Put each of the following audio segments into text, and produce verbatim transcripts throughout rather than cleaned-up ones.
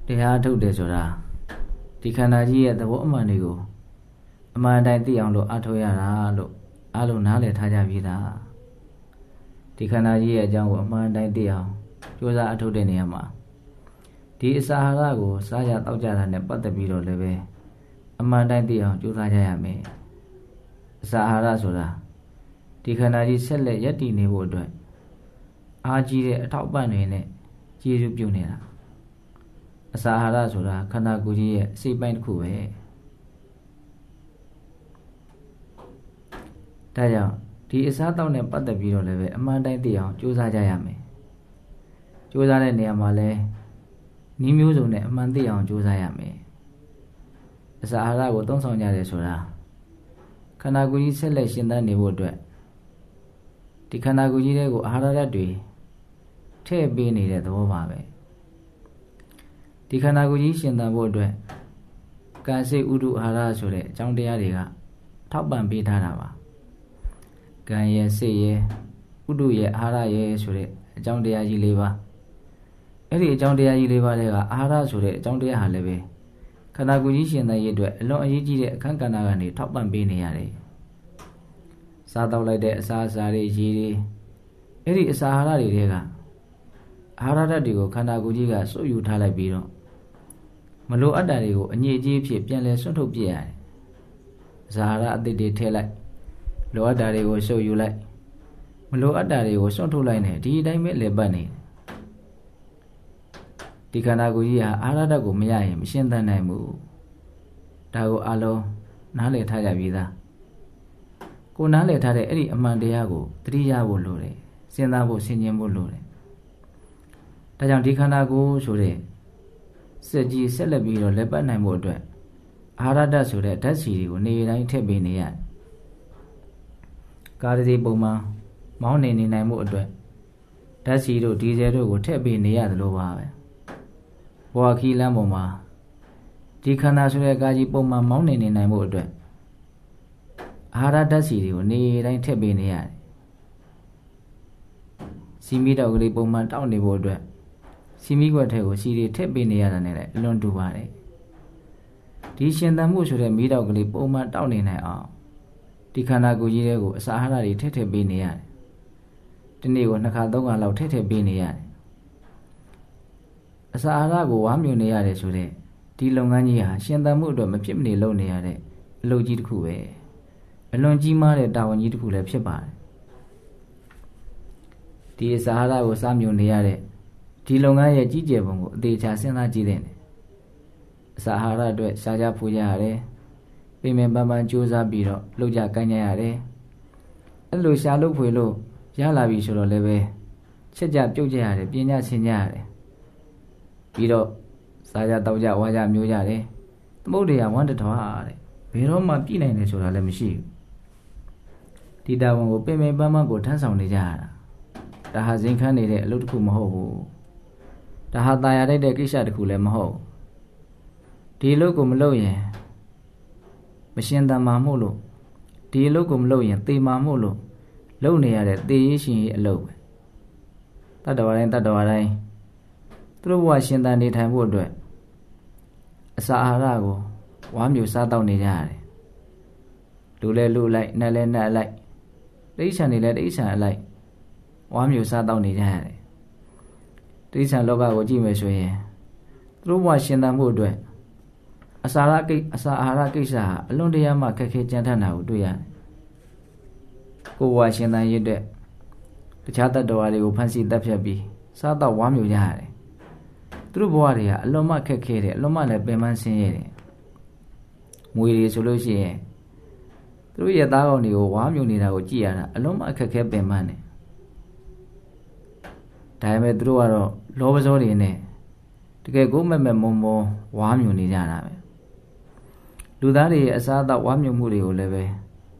တရားထုတ်တယ်ဆိုတာဒီခန္ဓာကြီးရဲ့သဘောအမှန်တွေကိုအမှန်တိုင်းသိအောင်လို့အထောက်ရတာလို့အားလုံးနားလည်ထားကြပြီးသားဒီခန္ဓာကြီးရဲ့အကြောင်းကိုအမှန်တိုင်းသိအောင်ကြိုးစားအထောက်တဲ့နေရာမှာဒီအစာအာဟာရကိုစားရတောက်ကြတာနဲ့ပတ်သက်ပြီးတော့လည်းပဲအမှန်တိုင်းသိအောင်ကြိုးစားကြရမယ်အစာအာဟာရဆိုတာဒီခန္ဓာကြီးဆက်လက်ရပ်တည်နေဖို့အတွက်အားကြီးတဲ့အထောက်ပံ့တွေနဲ့ကျေးဇူးပြုနေတာအစာအာဟာရဆိုတာခန္ဓာကိုယ်ကြီးရဲ့အစိတ်ပိုင်းတစ်ခုပဲဒါကြောင့်ဒီအစားတောက်နဲ့ပတ်သက်ပြီးတော့လည်းပဲအမှန်တိုင်းသိအောင်ကြိုးစားကြရမယ်ကြိုးစားတဲ့နေရာမှာလည်းဤမျိုးစုံနဲ့အမှန်သိအောင်ကြိုးစားရမယ်အစာအာဟာရကိုသုံးဆောင်ကြတယ်ဆိုတာခန္ဓာကိုယ်ကြီးဆက်လက်ရှင်သန်နေဖို့အတွက်ဒီခန္ဓာကိုယ်ကြီးတွေကိုအာဟာရဓာတ်တွေထည့်ပေးနေတဲ့သဘောပါပဲဒီခန္ဓာကိုယ်ကြီးရှင်သန်ဖို့အတွက်ကံစိတ်ဥဒုအာဟာရဆိုတဲ့အကြောင်းတရားတွေကထောက်ပံ့ပေးထားတာပါကံရဲ့စိတ်ရဲ့ဥဒုရဲ့အာဟာရရဲ့ဆိုတဲ့အကြောင်းတရားကြီးလေးပါအဲ့ဒီအကြောင်းတရားကြီးလေးပါတွေကအာဟာရဆိုတဲ့အကြောင်းတရားဟာလည်းပဲခန္ဓာကိုယ်ကြီးရှင်သန်ရေးအတွက်အလွန်အရေးကြီးတဲ့အခန်းကဏ္ဍကနေထောက်ပံ့ပေးနေရတယ်စားတော့လိုက်တဲ့အစာအစာတွေရေတွေအဲ့ဒီအစာအာဟာရတွေတွေကအာဟာရဓာတ်တွေကိုခန္ဓာကိုယ်ကြီးကစုပ်ယူထားလိုက်ပြီးတော့မလိုအပ်တာတွေကိုအညစ်အကြေးဖြစ်ပြန်လဲဆွန့်ထုတ်ပြရတယ်အစာအာဟာရအသစ်တွေထည့်လိုက်လိုအပ်တာတွေကိုစုပ်ယူလိုက်မလိုအပ်တာတွေကိုဆွန့်ထုတ်လိုက်နေဒီအတိုင်းပဲလေပတ်နေဒီခန္ဓာကိုယ်ကြီးဟာအာဟာရဓာတ်ကိုမရရင်မရှင်းသန်နိုင်ဘူးဒါကိုအလုံးနားလည်ထားကြပြီသားကိုနားလည်ထားတဲ့အဲ့ဒီအမှန်တရားကိုသတိရဖို့လိုတယ်စဉ်းစားဖို့ဆင်ခြင်ဖို့လိုတယ်ဒါကြောင့်ဒီခန္ဓာကိုယ်ဆိုတဲ့စက်ကြီးဆက်လက်ပြီးတော့လက်ပတ်နိုင်ဖို့အတွက်အာဟာရဓာတ်ဆိုတဲ့ဓာတ်စီတွေကိုနေတိုင်းထည့်ပေးနေရတယ်ကားစီပုံမှန်မောင်းနေနေနိုင်မှုအတွက်ဓာတ်စီတို့ဒီဇယ်တို့ကိုထည့်ပေးနေရတယ်လို့ပါပဲဘဝခီးလမ်းပေါ်မှာဒီခန္ဓာဆိုတဲ့ကားကြီးပုံမှန်မောင်းနေနေနိုင်မှုအတွက်အာဟာရဓာတ်စီတွေကိုနေတိုင်းထည့်ပေးနေရတယ်စီမီတောက်ကလေးပုံမှန်တောက်နေဖို့အတွက်စီမီခွက်ထဲကိုစီတွေထည့်ပေးနေရတာနဲ့လည်းအလွန်တူပါတယ်ဒီရှင်သန်မှုဆိုတဲ့မီးတောက်ကလေးပုံမှန်တောက်နေနိုင်အောင်ဒီခန္ဓာကိုယ်ကြီးတွေကိုအစာအာဟာရတွေထည့်ထည့်ပေးနေရတယ်ဒီနေ့ကိုနှစ်ခါသုံးခါလောက်ထည့်ထည့်ပေးနေရတယ်အစာအာဟာရကိုဝါမြူနေရတယ်ဆိုတဲ့ဒီလုပ်ငန်းကြီးဟာရှင်သန်မှုအတွက်မဖြစ်မနေလုပ်နေရတဲ့အလုပ်ကြီးတစ်ခုပဲအလွန်ကြီးမားတဲ့တာဝန်ကြီးတစ်ခုလည်းဖြစ်ပါတယ်ဒီအစာအာဟာရကိုစားမြူနေရတဲ့ဒီလုပ်ငန်းရဲ့ကြီးကျယ်ပုံကိုအသေးချာစဉ်းစားကြည့်တဲ့အစာအာဟာရအတွက်ရှားကြဖူးကြရတယ်ပြင်ပပန်းပန်းကြိုးစားပြီးတော့လှုပ်ကြကိုင်းကြရတယ်အဲ့လိုရှားလို့ဖွေလို့ရလာပြီဆိုတော့လည်းပဲချက်ကြပြုတ်ကြရတယ်ပြင်ကြဆင်ကြရတယ်ပြီးတော့စားကြတောက်ကြဝါကြမျိုးကြတယ်သမုဒ္ဒရာဝန္တထွားတဲ့ဘယ်တော့မှပြည့်နိုင်တယ်ဆိုတာလည်းမရှိဘူးဒီတာဝန်ကိုပြင်ပပန်းပန်းကိုထမ်းဆောင်နေကြရတာဒါဟာဇင်ခန်းနေတဲ့အလုပ်တစ်ခုမဟုတ်ဘူးဒါဟာตายရတဲ့ကိစ္စတစ်ခုလည်းမဟုတ်ဒီအလုပ်ကိုမလုပ်ရင်မရှင်းတမ်းမှာမို့လို့ဒီအလုပ်ကိုမလုပ်ရင်သေမှာမို့လို့လုပ်နေရတဲ့သေရရှင်ရဲ့အလုပ်ပဲတတ္တဝါတိုင်းတတ္တဝါတိုင်းသူတို့ဘဝရှင်သန်နေထိုင်ဖို့အတွက်အစာအာဟာရကိုဝါမြူစားတောက်နေကြရတယ်လူလဲလူလိုက်နတ်လဲနတ်လိုက်တိဋ္ဌာန်တွေလဲတိဋ္ဌာန်အလိုက်ဝါမြူစားတောက်နေကြရတယ်တိဋ္ဌာန်လောကကိုကြည့်မယ်ဆိုရင်သူတို့ဘဝရှင်သန်ဖို့အတွက်အစာရကိအစာအာဟာရကိစ္စဟာအလွန်တရာမှခက်ခဲကြမ်းတမ်းတာကိုတွေ့ရတယ်ကိုယ်ဘဝရှင်သန်ရေးတဲ့တခြားတတ္တဝါတွေကိုဖန်ဆီးတပ်ဖြတ်ပြီးစားတော့ဝါမြူကြရတယ်သူတို့ဘဝတွေကအလွန်မှခက်ခဲတယ်အလွန်မှလည်းပင်ပန်းဆင်းရဲတယ်ငွေတွေဆိုလို့ရှိရင်သူတို့ရဲ့သားကောင်တွေကိုဝါမြူနေတာကိုကြည့်ရတာအလွန်မှခက်ခဲပင်ပန်းတယ်ဒါပေမဲ့သူတို့ကတော့လောဘဇောတွေနဲ့တကယ်ကိုမဲ့မဲ့မုံမုံဝါမြူနေကြတာပဲလူသားတွေရဲ့အစားအသောက်ဝါမြူမှုတွေကိုလည်းပဲ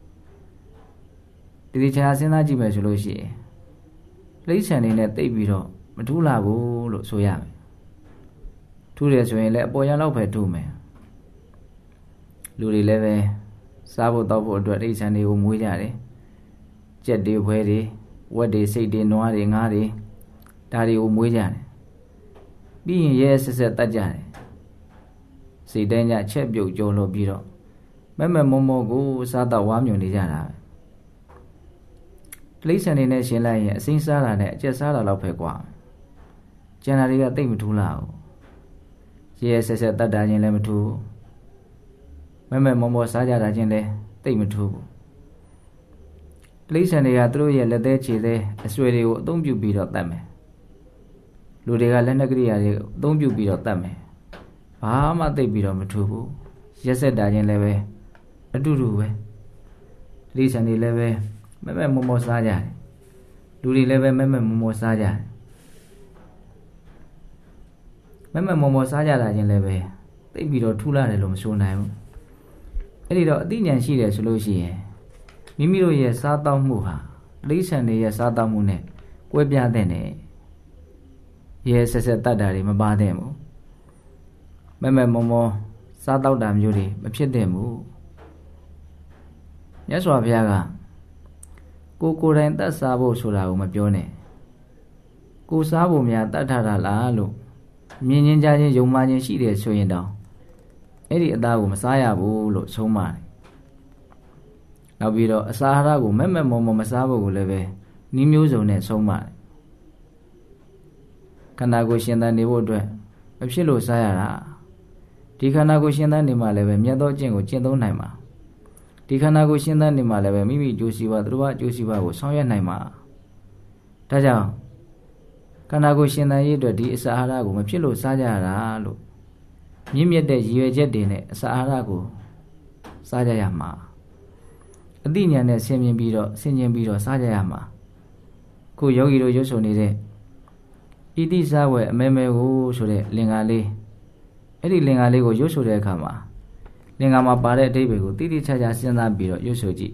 ဒီဒီချာစဉ်းစားကြည့်မယ်ဆိုလို့ရှိရင်လိမ့်ဆန်နေနဲ့တိတ်ပြီးတော့မထူးလာဘူးလို့ဆိုရမယ်ထူးတယ်ဆိုရင်လည်းအပေါ်ရန်လောက်ပဲထူးမယ်လူတွေလည်းပဲစားဖို့တောက်ဖို့အတွက်လိမ့်ဆန်တွေကိုမွေးကြတယ်ကြက်တွေဘွဲတွေဝက်တွေစိတ်တွေနွားတွေငါးတွေဒါတွေကိုမွေးကြတယ်ပြီးရင်ရဲဆက်ဆက်တတ်ကြတယ်စိတ်တိုင်းညချက်ပြုတ်ကြုံလို့ပြီးတော့မက်မက်မောမောကိုစားတော့ဝါမြုံနေကြတာပဲတိရစ္ဆာန်တွေနဲ့ရှင်လိုက်ရင်အစိမ်းစားတာနဲ့အကျက်စားတာလောက်ပဲကွာကျန်တာတွေကတိတ်မထူးလာဘူးရဲဆက်ဆက်တတ်တာချင်းလည်းမထူးမက်မက်မောမောစားကြတာချင်းလည်းတိတ်မထူးဘူးတိရစ္ဆာန်တွေကသူတို့ရဲ့လက်သေးခြေသေးအဆွေတွေကိုအသုံးပြုပြီးတော့တတ်မယ်လူတွေကလက်နက်ကရိယာတွေအသုံးပြုပြီးတော့တတ်မယ်ဘာမှသိပ်ပြီးတော့မထူးဘူးရက်ဆက်တာချင်းလည်းပဲအတူတူပဲတိရစ္ဆာန်တွေလည်းပဲမက်မက်မောမောစားကြတယ်လူတွေလည်းပဲမက်မက်မောမောစားကြတယ်မက်မက်မောမောစားကြတာချင်းလည်းပဲသိပ်ပြီးတော့ထူးလာတယ်လို့မဆိုနိုင်ဘူးအဲ့ဒီတော့အသိဉာဏ်ရှိတယ်ဆိုလို့ရှိရင်မိမိတို့ရဲ့စားတောက်မှုဟာတိရစ္ဆာန်တွေရဲ့စားတောက်မှုနဲ့ကွဲပြားတဲ့နဲ့ရဲဆက်ဆက်တတ်တာတွေမပါတဲ့ဘူးမက်မက်မောမောစားတောက်တာမျိုးတွေမဖြစ်တဲ့ဘူးမြတ်စွာဘုရားကကိုကိုယ်တိုင်တတ်စားဖို့ဆိုတာကိုမပြောနဲ့ကိုစားဖို့များတတ်ထားတာလားလို့မြင်ချင်းကြားချင်းယုံမှချင်းရှိတယ်ဆိုရင်တောင်အဲ့ဒီအသားကိုမစားရဘူးလို့ဆုံးမတယ်နောက်ပြီးတော့အစာအာဟာရကိုမက်မက်မောမောမစားဖို့ကိုလည်းပဲနှီးမျိုးစုံနဲ့ဆုံးမတယ်ခန္ဓာကိုယ်ရှင်သန်နေဖို့အတွက်မဖြစ်လို့စားရတာဒီခန္ဓာကိုယ်ရှင်သန်နေမှလည်းပဲမြတ်သောအကျင့်ကိုကျင့်သုံးနိုင်မှာဒီခန္ဓာကိုယ်ရှင်သန်နေမှလည်းပဲမိမိကြိုးစီပါသူတို့ကကြိုးစီပါကိုဆောင်ရွက်နိုင်မှာဒါကြောင့်ခန္ဓာကိုယ်ရှင်သန်ရေးအတွက်ဒီအစာအာဟာရကိုမဖြစ်လို့စားကြရတာလို့မြင့်မြတ်တဲ့ရည်ရွယ်ချက်တွေနဲ့အစာအာဟာရကိုစားကြရမှာအသိဉာဏ်နဲ့ဆင်မြင်ပြီးတော့ဆင်ခြင်ပြီးတော့စားကြရမှာခုယောဂီတို့ရွတ်ဆိုနေတဲ့ဣတိစားဝဲအမဲမဲကိုဆိုတဲ့လင်္ကာလေးအဲ့ဒီလင်္ကာလေးကိုရွတ်ဆိုတဲ့အခါမှာလင်္ကာမှာပါတဲ့အဓိပ္ပာယ်ကိုတိတိကျကျစဉ်းစားပြီးတော့ရွတ်ဆိုကြည့်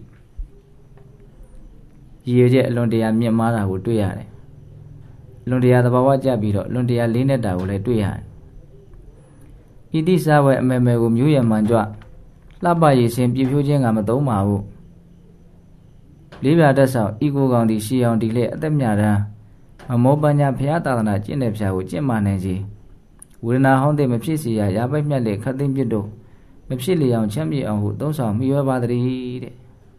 ရည်ရွယ်ချက်အလွန်တရာမြင့်မားတာကိုတွေ့ရတယ်အလွန်တရာသဘာဝကျပြီးတော့အလွန်တရာလေးနက်တာကိုလည်းတွေ့ရတယ်ဣတိစားဝဲအမဲမဲကိုမျိုးရမှန်ကြွလှပရည်စင်ပြည့်ဖြိုးခြင်းကမသုံးပါဘူးလေးပြတတ်ဆောင်ဤကိုကောင်ဒီရှီအောင်ဒီလက်အသက်မြတမ်းမမောပညာဘုရားသာသနာကျင့်တဲ့ဖြာကိုကျင့်မှနိုင်စီဝေဒနာဟောင်းတဲ့မဖြစ်စီရရာပိုက်မြတ်လက်ခတ်သိမ်းပြစ်တို့မဖြစ်လျောင်ချမ်းမြေအောင်ဟုသုံးဆောင်မိရွယ်ပါတည်းတဲ့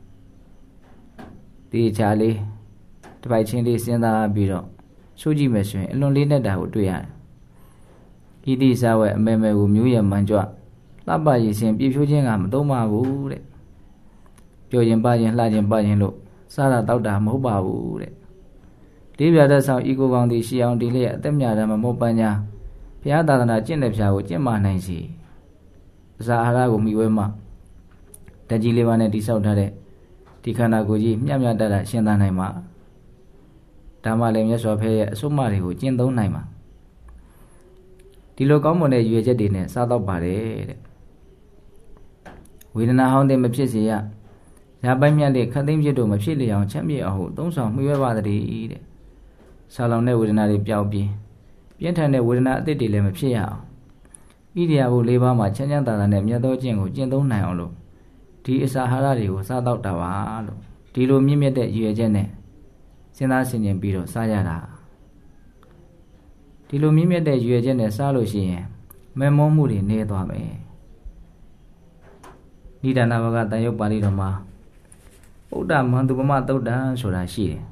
ဒီချာလေးတစ်ပိုက်ချင်းလေးစဉ်းစားပြီးတော့ဆိုးကြည့်မယ်ဆိုရင်အလွန်လေးနဲ့တာကိုတွေ့ရတယ်ဣတိစားဝဲအမဲမဲကိုမျိုးရမှန်ကြွလှပရည်စင်ပြည့်ဖြိုးခြင်းကမသုံးပါဘူးတဲ့ပြောရင်ပါရင်လှခြင်းပါရင်လို့စားတာတောက်တာမဟုတ်ပါဘူးတဲ့လေးပြတဲ့ဆောင်ဤကိုကောင်ဒီရှီအောင်ဒီလေးအသက်မြတ်တယ်မမောပညာဘုရားသာသနာကျင့်တဲ့ဖြာကိုကျင့်မှနိုင်စီအစာအာဟာရကိုမိဝဲမှတကြီးလေးပါးနဲ့တိဆောက်ထားတဲ့ဒီခန္ဓာကိုယ်ကြီးမြတ်မြတ်တတ်တာရှင်းသန်နိုင်မှာဒါမှလည်းမြတ်စွာဘုရားရဲ့အဆုံးအမတွေကိုကျင့်သုံးနိုင်မှာဒီလိုကောင်းမွန်တဲ့ရွေချက်တွေနဲ့စားတော့ပါတယ်တဲ့ဝေဒနာဟောင်းတဲ့မဖြစ်စေရရာပိုက်မြတ်တဲ့ခတ်သိမ်းပြစ်တို့မဖြစ်လျောင်ချမ်းမြေအောင်ဟုသုံးဆောင်မှီဝဲပါတည်းတဲ့ဆာလောင်တဲ့ဝေဒနာတွေပျောက်ပြီးပြင်းထန်တဲ့ဝေဒနာအသစ်တွေလည်းမဖြစ်ရအောင်ဣရိယာပုလေးပါးမှာချမ်းချမ်းသာသာနဲ့မြတ်သောကျင့်ကိုကျင့်သုံးနိုင်အောင်လို့ဒီအစာအာဟာရတွေကိုစားတော့တာပါလို့ဒီလိုမြင့်မြတ်တဲ့ရည်ရွယ်ချက်နဲ့စဉ်းစားဆင်ခြင်ပြီးတော့စားရတာဒီလိုမြင့်မြတ်တဲ့ရည်ရွယ်ချက်နဲ့စားလို့ရှိရင်မဲမောမှုတွေနေသွားမယ်နိဒာနဘဂတန်ရုပ်ပါဠိတော်မှာဥဒ္ဒမန္တုပမသုတ်တံဆိုတာရှိတယ်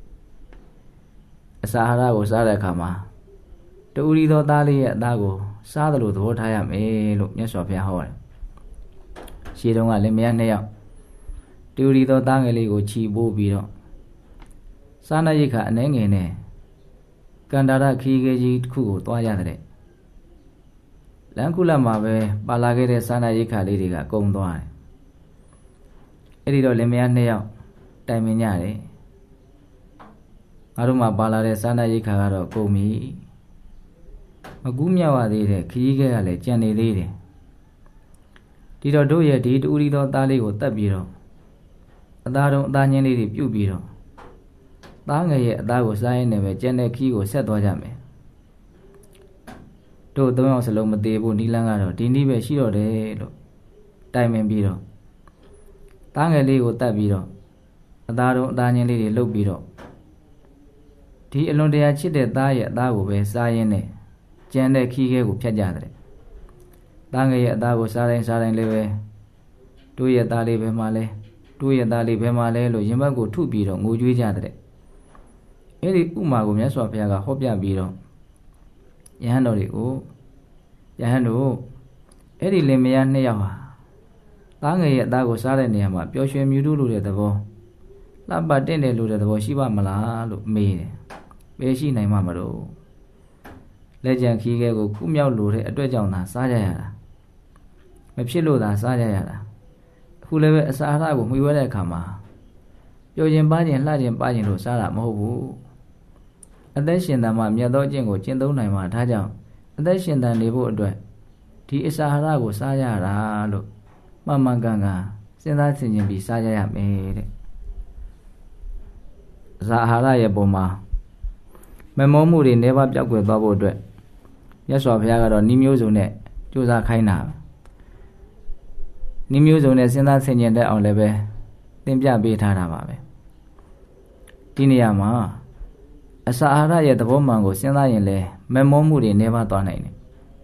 အစာအာဟာရကိုစားတဲ့အခါမှာတူရီသောသားလေးရဲ့အသားကိုစားသလိုသဘောထားရမယ်လို့မြတ်စွာဘုရားဟောတယ်ရှေးတုန်းကလည်းမယားနှစ်ယောက်တူရီသောသားငယ်လေးကိုခြိပိုးပြီးတော့စားနပ်ရိက္ခာအနှဲငယ်နဲ့ကန္တာရခီးခဲကြီးတစ်ခုကိုသွားရတဲ့လမ်းခုလတ်မှာပဲပါလာခဲ့တဲ့စားနပ်ရိက္ခာလေးတွေကကုန်သွားတယ်အဲ့ဒီတော့လင်မယားနှစ်ယောက်တိုင်ပင်ကြတယ်ငါတို့မှပါလာတဲ့စားနပ်ရိက္ခာကတော့ကုန်ပြီမကူးမြောက်ရသေးတဲ့ခီးခဲကလည်းကြံနေသေးတယ်ဒီတော့တို့ရဲ့ဒီတူရီသောသားလေးကိုတတ်ပြီးတော့အသားတုံးအသားညင်းလေးတွေပြုတ်ပြီးတော့သားငယ်ရဲ့အသားကိုစားရင်းနဲ့ပဲကြံတဲ့ခီးကိုဆက်သွားကြမယ်တို့သုံးယောက်စလုံးမသေးဘူးနီလန်းကတော့ဒီနည်းပဲရှိတော့တယ်လို့တိုင်ပင်ပြီးတော့သားငယ်လေးကိုတတ်ပြီးတော့အသားတုံးအသားညင်းလေးတွေလှုပ်ပြီးတော့ဒီအလွန်တရာချစ်တဲ့သားရဲ့အသားကိုပဲစားရင်းနဲ့ကျန်တဲ့ခီးခဲကိုဖြတ်ကြတဲ့သားငယ်ရဲ့အသားကိုစားတိုင်းစားတိုင်းလည်းပဲတို့ရဲ့သားလေးပဲမှလဲတို့ရဲ့သားလေးပဲမှလဲလို့ရင်ဘတ်ကိုထုပြီးတော့ငိုကြွေးကြတဲ့အဲ့ဒီဥမာကိုမြတ်စွာဘုရားကဟောပြပြီးတော့ယဟန်တော်တွေကိုယဟန်တို့အဲ့ဒီလင်မယားနှစ်ယောက်ဟာသားငယ်ရဲ့အသားကိုစားတဲ့နေရာမှာပျော်ရွှင်မြူးတူးလို့တဲ့သဘောလှပတင့်တယ်လို့တဲ့သဘောရှိပါမလားလို့မေးတယ်ဘယ်ရှိနိုင်မှာမလို့လက်ကြံခီးခဲကိုခုမြောက်လို့တဲ့အတွက်ကြောင့်သာစားကြရတာမဖြစ်လို့သာစားကြရတာအခုလည်းပဲအစာအာဟာရကိုမှီဝဲတဲ့အခါမှာပျော်ခြင်းပါခြင်းလှခြင်းပါခြင်းလို့စားတာမဟုတ်ဘူးအသက်ရှင်တန်မှမြတ်သောအကျင့်ကိုကျင့်သုံးနိုင်မှာဒါကြောင့်အသက်ရှင်တန်နေဖို့အတွက်ဒီအစာအာဟာရကိုစားရတာလို့မှန်မှန်ကန်ကန်စဉ်းစားဆင်ခြင်ပြီးစားကြရမယ်တဲ့အစာအာဟာရရဲ့ပုံမှာမမောမှုတွေနေပါပြောက်ကွယ်သွားဖို့အတွက်မြတ်စွာဘုရားကတော့ဤမျိုးစုံနဲ့ကြိုးစားခိုင်းတာဤမျိုးစုံနဲ့စဉ်းစားဆင်ခြင်တတ်အောင်လည်းပဲသင်ပြပေးထားတာပါပဲဒီနေရာမှာအစာအာဟာရရဲ့သဘောမှန်ကိုစဉ်းစားရင်လည်းမမောမှုတွေနေပါသွားနိုင်တယ်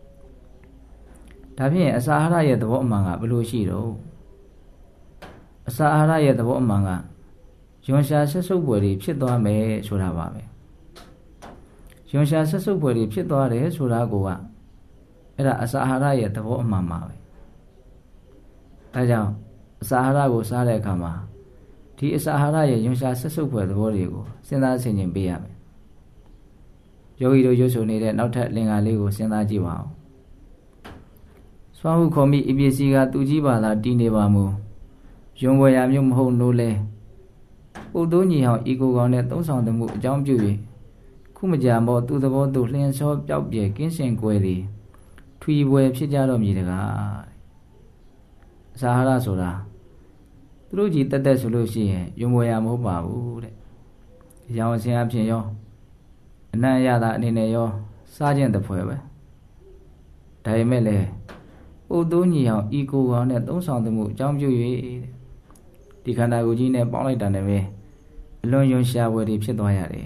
ဒါဖြင့်အစာအာဟာရရဲ့သဘောအမှန်ကဘယ်လိုရှိတော့အစာအာဟာရရဲ့သဘောအမှန်ကယွန်ရှာဆက်စုပ်ပွဲတွေဖြစ်သွားမယ်ဆိုတာပါပဲယွန်ရှာဆက်စုပ်ပွဲတွေဖြစ်သွားတယ်ဆိုတာကိုကအဲ့ဒါအစာအာဟာရရဲ့သဘောအမှန်ပါပဲဒါကြောင့်အစာအာဟာရကိုစားတဲ့အခါမှာဒီအစာအာဟာရရဲ့ယွန်ရှာဆက်စုပ်ပွဲသဘောတွေကိုစဉ်းစားဆင်ခြင်ပေးရမယ်ယောဂီတို့ရွတ်ဆိုနေတဲ့နောက်ထပ်လင်္ကာလေးကိုစဉ်းစားကြည့်ပါဦးစွာဟုခေါ်မိအပစ္စည်းကသူကြီးပါလားတီးနေပါမူယွန်ဝယ်ရမျိုးမဟုတ်နိုးလဲပုတ်သိုးညီဟောင်းဤကိုကောင်နဲ့သုံးဆောင်သမှုအကြောင်းပြု၍ခုမကြာမောသူသဘောသူလျှင်စောပျောက်ပြဲကင်းစင်ကွယ်သည်ထွီပွဲဖြစ်ကြတော့မည်တကားအစာအာဟာရဆိုတာသူတို့ကြီးတက်တက်ဆိုလို့ရှိရင်ယွန်ဝယ်ရမဟုတ်ပါဘူးတဲ့အကြောင်းအစင်းအဖြစ်ရောအနံ့ရတာအနေနဲ့ရောစားခြင်းတစ်ဖွဲပဲဒါပေမဲ့လည်းပုတ်သိုးညီဟောင်းဤကိုကောင်နဲ့သုံးဆောင်သမှုအကြောင်းပြု၍ဒီခန္ဓာကိုယ်ကြီးနဲ့ပေါင်းလိုက်တာနဲ့ပဲအလွန်ယွန်ရှားဝယ်တွေဖြစ်သွားရတယ်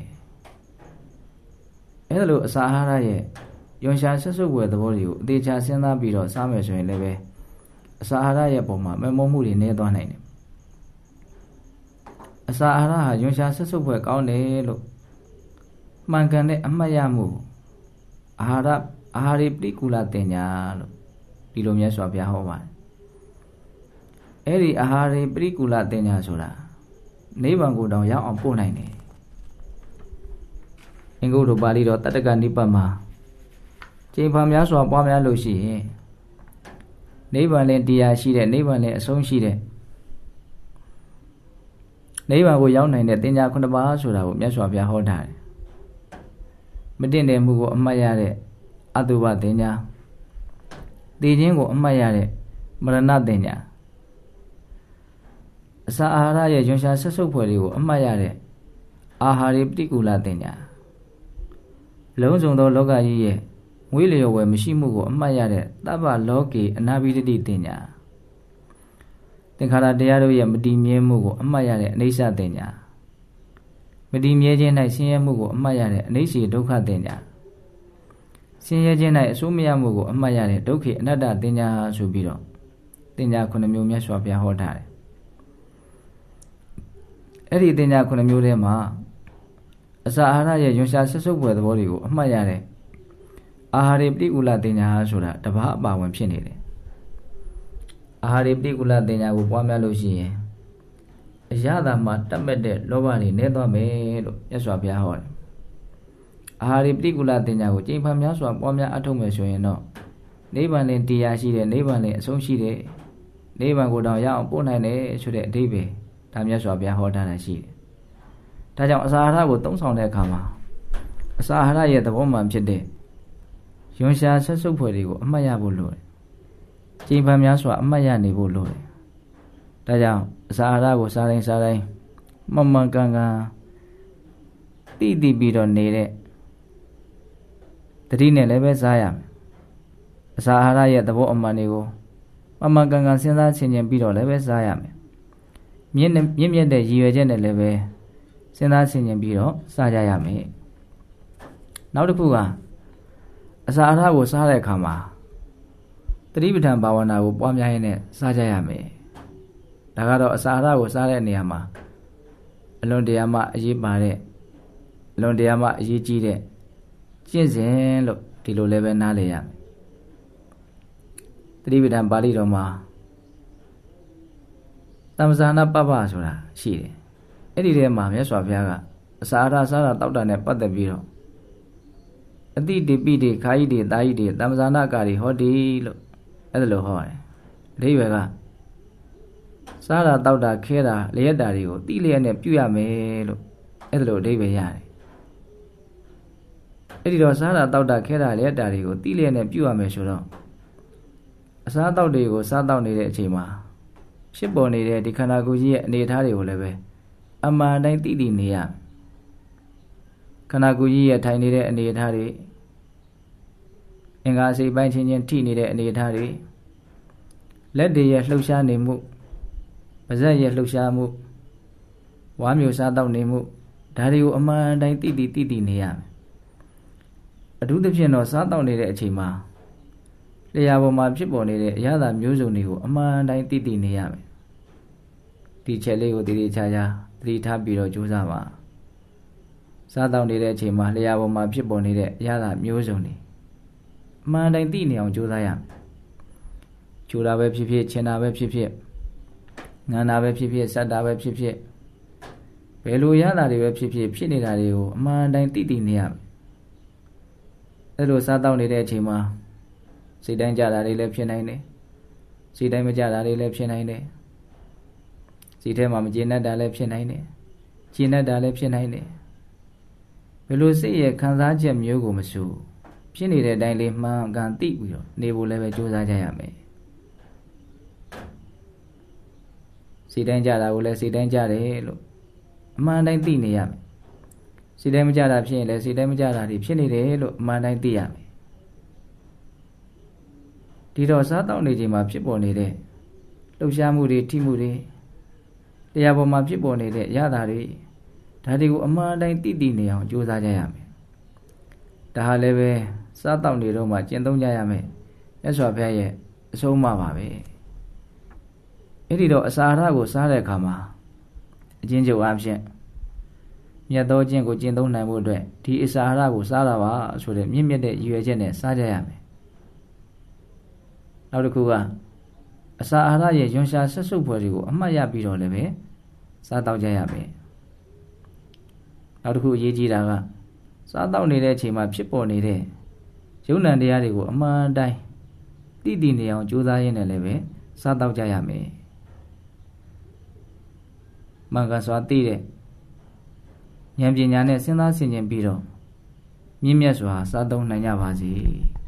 အဲဒါလိုအစာအာဟာရရဲ့ယွန်ရှားဆက်စုပ်ဝယ်သဘောတွေကိုအသေးချာစဉ်းစားပြီးတော့စားမယ်ဆိုရင်လည်းပဲအစာအာဟာရရဲ့ပုံမှာမမောမှုတွေနည်းသွားနိုင်တယ်အစာအာဟာရဟာယွန်ရှားဆက်စုပ်ဝယ်ကောင်းတယ်လို့မှန်ကန်တဲ့အမှတ်ရမှုအာဟာရအာဟာရပရိကူလတင်ညာလို့ဒီလိုမြတ်စွာဘုရားဟောပါတယ်အဲ့ဒီအာဟာရပရိကူလတင်ညာဆိုတာနိဗ္ဗာန်ကိုတောင်ရောက်အောင်ပို့နိုင်တယ်အင်္ဂုတ္တပါဠိတော်တတ္တကနိပတ်မှာကျင့်ဖန်များစွာပွားများလို့ရှိရင်နိဗ္ဗာန်လည်းတရားရှိတဲ့နိဗ္ဗာန်လည်းအဆုံးရှိတဲ့နိဗ္ဗာန်ကိုရောက်နိုင်တဲ့တင်ညာခုနှစ်ပါးဆိုတာကိုမြတ်စွာဘုရားဟောထားတယ်မတင့်တယ်မှုကိုအမှတ်ရတဲ့အတုပတင်ညာတည်ခြင်းကိုအမှတ်ရတဲ့မရဏတင်ညာအစာအာဟာရရဲ့ယွန်ရှာဆက်စုပ်ဖွဲ့တွေကိုအမှတ်ရတဲ့အာဟာရပฏิကူလတင်ညာလုံးစုံသောလောကကြီးရဲ့ငွေလျော်ဝယ်မရှိမှုကိုအမှတ်ရတဲ့တပ္ပလောကေအနာဘိဒတိတင်ညာသင်္ခါရတရားတို့ရဲ့မတည်မြဲမှုကိုအမှတ်ရတဲ့အနိစ္စတင်ညာမတည်မြဲခြင်း၌ဆင်းရဲမှုကိုအမှတ်ရတဲ့အနိစ္စဒုက္ခတင်ညာဆင်းရဲခြင်း၌အဆိုးမရမှုကိုအမှတ်ရတဲ့ဒုက္ခအနတ္တတင်ညာဆိုပြီးတော့တင်ညာခုနှစ်မျိုးမြတ်စွာဘုရားဟောထားတယ်အဲ့ဒီတင်ညာခုနှစ်မျိုးထဲမှာအစာအာဟာရရဲ့ယွန်ရှာဆက်စုပ်ပွဲသဘောတွေကိုအမှတ်ရတဲ့အာဟာရပฏิကူလတင်ညာဆိုတာတပါးအပါဝင်ဖြစ်နေတယ်အာဟာရပฏิကူလတင်ညာကိုပွားများလို့ရှိရင်အရသာမှာတတ်မဲ့တဲ့လောဘတွေနည်းသွားမယ်လို့မြတ်စွာဘုရားဟောတယ်အာဟာရပฏิကူလတင်ညာကိုကျင့်ဖန်များစွာပွားများအထောက်မယ်ဆိုရင်တော့နိဗ္ဗာန်လည်းတရားရှိတယ်နိဗ္ဗာန်လည်းအဆုံးရှိတယ်နိဗ္ဗာန်ကိုတောင်ရအောင်ပို့နိုင်တယ်ဆိုတဲ့အဓိပ္ပာယ်ဒါမြတ်စွာဘုရားဟောထားတာရှိတယ်ဒါကြောင့်အစာအာဟာရကိုသုံးဆောင်တဲ့အခါမှာအစာအာဟာရရဲ့သဘောမှန်ဖြစ်တဲ့ယွန်ရှာဆက်စုပ်ဖွဲ့တွေကိုအမှတ်ရဖို့လိုတယ်ကျင့်ဖန်များစွာအမှတ်ရနေဖို့လိုတယ်ဒါကြောင့်အစာအာဟာရကိုစားတိုင်းစားတိုင်းမှန်မှန်ကန်ကန်တိတိပြီးတော့နေတဲ့တတိနဲ့လည်းပဲစားရမယ်အစာအာဟာရရဲ့သဘောအမှန်တွေကိုမှန်မှန်ကန်ကန်စဉ်းစားဆင်ခြင်ပြီးတော့လည်းပဲစားရမယ်မြင့်မြင့်မြတ်တဲ့ရည်ရွယ်ချက်နဲ့လည်းပဲစဉ်းစားဆင်ခြင်ပြီးတော့စားကြရမယ်နောက်တစ်ခုကအစာအဟာရကိုစားတဲ့အခါမှာတတိပဋ္ဌာန်ဘာဝနာကိုပွားများရင်းနဲ့စားကြရမယ်ဒါကတော့အစာအဟာရကိုစားတဲ့နေရာမှာအလွန်တရာမှအရေးပါတဲ့အလွန်တရာမှအရေးကြီးတဲ့ကျင့်စဉ်လို့ဒီလိုလည်းပဲနားလည်ရမယ်တတိပဋ္ဌာန်ပါဠိတော်မှာသမ္ပဇာနာပပ္ပဆိုတာရှိတယ်အဲ့ဒီထဲမှာမြတ်စွာဘုရားကအစာအာဟာရစားတာတောက်တာနဲ့ပတ်သက်ပြီးတော့အတိတိပိတိခာယိတိတာယိတိသမ္ပဇာနာကာရီဟောတိလို့အဲ့ဒါလိုဟောတယ်အဓိပ္ပာယ်ကစားတာတောက်တာခဲတာလျက်တာတွေကိုတိလျက်နဲ့ပြုရမယ်လို့အဲ့ဒါလိုအဓိပ္ပာယ်ရတယ်အဲ့ဒီတော့စားတာတောက်တာခဲတာလျက်တာတွေကိုတိလျက်နဲ့ပြုရမယ်ဆိုတော့အစားတောက်တွေကိုစားတောက်နေတဲ့အချိန်မှာဖြစ်ပေါ်နေတဲ့ဒီခန္ဓာကိုယ်ကြီးရဲ့အနေအထားတွေကိုလည်းပဲအမှန်တိုင်းသိသိနေရခန္ဓာကိုယ်ကြီးရဲ့ထိုင်နေတဲ့အနေအထားတွေအင်္ဂါစိတ်ပိုင်းချင်းချင်းထိနေတဲ့အနေအထားတွေလက်တွေရဲ့လှုပ်ရှားနေမှုပါးစပ်ရဲ့လှုပ်ရှားမှုဝါမျိုးစားတောက်နေမှုဒါတွေကိုအမှန်တိုင်းသိသိသိသိနေရမယ်အထူးသဖြင့်တော့စားတောက်နေတဲ့အချိန်မှာလျှာပေါ်မှာဖြစ်ပေါ်နေတဲ့အရာသာမျိုးစုံတွေကိုအမှန်တိုင်းသိသိနေရမယ်ဒီချက်လေးကိုတည်တည်ချာချာသတိထားပြီးတော့ကြိုးစားပါစားတောက်နေတဲ့အချိန်မှာလျှာပေါ်မှာဖြစ်ပေါ်နေတဲ့အရာသာမျိုးစုံတွေအမှန်တိုင်းသိနေအောင်ကြိုးစားရမယ်ကြိုးတာပဲဖြစ်ဖြစ်ချင်တာပဲဖြစ်ဖြစ်ငန်းတာပဲဖြစ်ဖြစ်စက်တာပဲဖြစ်ဖြစ်ဘယ်လိုရတာတွေပဲဖြစ်ဖြစ်ဖြစ်နေတာတွေကိုအမှန်တိုင်းသိသိနေရမယ်အဲ့လိုစားတောက်နေတဲ့အချိန်မှာစိတ်တိုင်းကြတာတွေလည်းဖြစ်နိုင်တယ်စိတ်တိုင်းမကြတာတွေလည်းဖြစ်နိုင်တယ်စိတ်ထဲမှာမကျေနပ်တာလည်းဖြစ်နိုင်တယ်ကျေနပ်တာလည်းဖြစ်နိုင်တယ်ဘယ်လိုစိတ်ရဲ့ခံစားချက်မျိုးကိုမဆိုဖြစ်နေတဲ့အတိုင်းလေးမှန်ကန်သိပြီးတော့နေဖို့လည်းပဲကြိုးစားကြရမယ်စိတ်တိုင်းကြတာကိုလည်းစိတ်တိုင်းကြတယ်လို့အမှန်တိုင်းသိနေရမယ်စိတ်တိုင်းမကြတာဖြစ်ရင်လည်းစိတ်တိုင်းမကြတာတွေဖြစ်နေတယ်လို့အမှန်တိုင်းသိရမယ်ဒီတော့စားတောက်နေချိန်မှာဖြစ်ပေါ်နေတဲ့လှုပ်ရှားမှုတွေထိမှုတွေတရားပေါ်မှာဖြစ်ပေါ်နေတဲ့ရတာတွေဒါတွေကိုအမှန်တိုင်းသိသိနေအောင်ကြိုးစားကြရမယ်ဒါဟာလည်းပဲစားတောက်နေတော့မှကျင့်သုံးကြရမယ်မြတ်စွာဘုရားရဲ့အဆုံးအမပါပဲအဲ့ဒီတော့အစာအာဟာရကိုစားတဲ့အခါမှာအချင်းချုပ်အဖြစ်မြတ်သောကျင့်ကိုကျင့်သုံးနိုင်ဖို့အတွက်ဒီအစာအာဟာရကိုစားတာပါဆိုတဲ့မြင့်မြတ်တဲ့ရည်ရွယ်ချက်နဲ့စားကြရမယ်နောက်တစ်ခုကအစာအာဟာရရဲ့ရွံရှာဆက်စုပ်ဖွယ်တွေကိုအမှတ်ရပြီးတော့လည်းပဲစားတောက်ကြရမယ်နောက်တစ်ခုအရေးကြီးတာကစားတောက်နေတဲ့အချိန်မှာဖြစ်ပေါ်နေတဲ့ယုံ nant တရားတွေကိုအမှန်တိုင်းသိသိနေအောင်ကြိုးစားရင်းနဲ့လည်းပဲစားတောက်ကြရမယ်မှန်ကန်စွာသိတဲ့ဉာဏ်ပညာနဲ့စဉ်းစားဆင်ခြင်ပြီးတော့မြင့်မြတ်စွာစားသုံးနိုင်ကြပါစေ